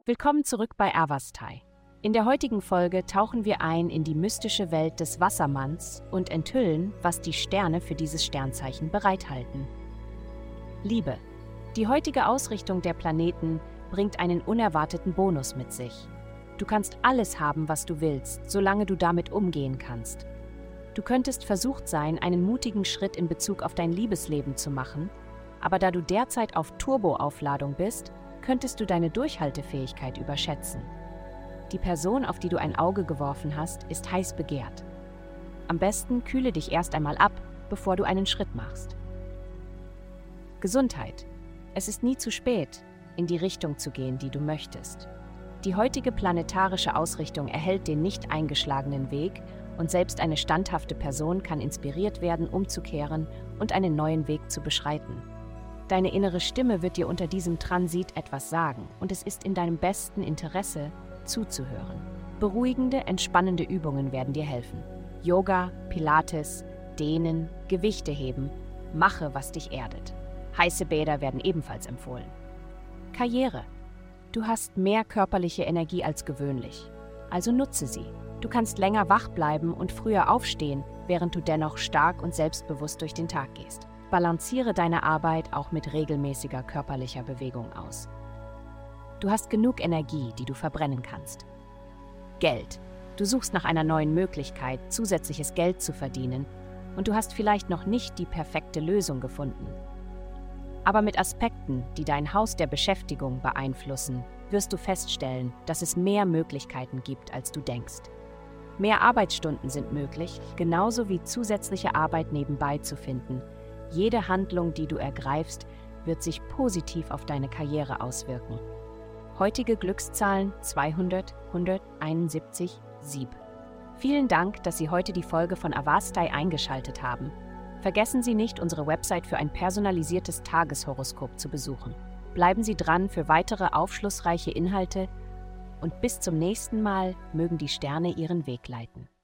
Willkommen zurück bei Avastai. In der heutigen Folge tauchen wir ein in die mystische Welt des Wassermanns und enthüllen, was die Sterne für dieses Sternzeichen bereithalten. Liebe. Die heutige Ausrichtung der Planeten bringt einen unerwarteten Bonus mit sich. Du kannst alles haben, was du willst, solange du damit umgehen kannst. Du könntest versucht sein, einen mutigen Schritt in Bezug auf dein Liebesleben zu machen, aber da du derzeit auf Turboaufladung bist, könntest du deine Durchhaltefähigkeit überschätzen. Die Person, auf die du ein Auge geworfen hast, ist heiß begehrt. Am besten kühle dich erst einmal ab, bevor du einen Schritt machst. Gesundheit. Es ist nie zu spät, in die Richtung zu gehen, die du möchtest. Die heutige planetarische Ausrichtung erhält den nicht eingeschlagenen Weg und selbst eine standhafte Person kann inspiriert werden, umzukehren und einen neuen Weg zu beschreiten. Deine innere Stimme wird dir unter diesem Transit etwas sagen und es ist in deinem besten Interesse, zuzuhören. Beruhigende, entspannende Übungen werden dir helfen. Yoga, Pilates, Dehnen, Gewichte heben, mache, was dich erdet. Heiße Bäder werden ebenfalls empfohlen. Karriere. Du hast mehr körperliche Energie als gewöhnlich, also nutze sie. Du kannst länger wach bleiben und früher aufstehen, während du dennoch stark und selbstbewusst durch den Tag gehst. Balanciere deine Arbeit auch mit regelmäßiger körperlicher Bewegung aus. Du hast genug Energie, die du verbrennen kannst. Geld. Du suchst nach einer neuen Möglichkeit, zusätzliches Geld zu verdienen und du hast vielleicht noch nicht die perfekte Lösung gefunden. Aber mit Aspekten, die dein Haus der Beschäftigung beeinflussen, wirst du feststellen, dass es mehr Möglichkeiten gibt, als du denkst. Mehr Arbeitsstunden sind möglich, genauso wie zusätzliche Arbeit nebenbei zu finden. Jede Handlung, die du ergreifst, wird sich positiv auf deine Karriere auswirken. Heutige Glückszahlen 200, 171, 7. Vielen Dank, dass Sie heute die Folge von Avastai eingeschaltet haben. Vergessen Sie nicht, unsere Website für ein personalisiertes Tageshoroskop zu besuchen. Bleiben Sie dran für weitere aufschlussreiche Inhalte und bis zum nächsten Mal mögen die Sterne Ihren Weg leiten.